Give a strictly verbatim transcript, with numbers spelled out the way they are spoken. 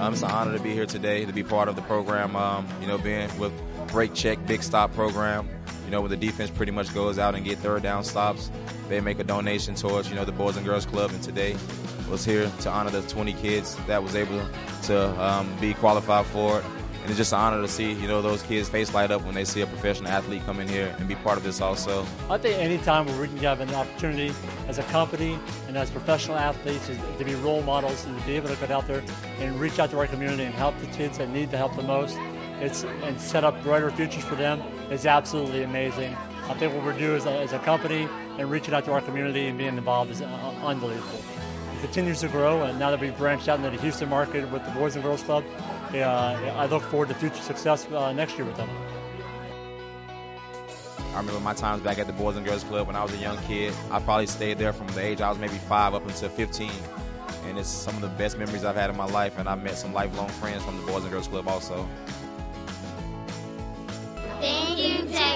Um, it's an honor to be here today, to be part of the program, um, you know, being with Break Check, Big Stop program, you know, where the defense pretty much goes out and get third down stops. They make a donation towards, you know, the Boys and Girls Club, and today was here to honor the twenty kids that was able to um, be qualified for it. And it's just an honor to see, you know, those kids' face light up when they see a professional athlete come in here and be part of this also. I think any time where we can have an opportunity as a company and as professional athletes is to be role models and to be able to get out there and reach out to our community and help the kids that need the help the most, it's and set up brighter futures for them is absolutely amazing. I think what we're doing as a, as a company and reaching out to our community and being involved is uh, unbelievable. It continues to grow, and now that we've branched out into the Houston market with the Boys and Girls Club, Uh, I look forward to future success uh, next year with them. I remember my times back at the Boys and Girls Club when I was a young kid. I probably stayed there from the age I was maybe five up until fifteen. And it's some of the best memories I've had in my life, and I've met some lifelong friends from the Boys and Girls Club also. Thank you, Texas.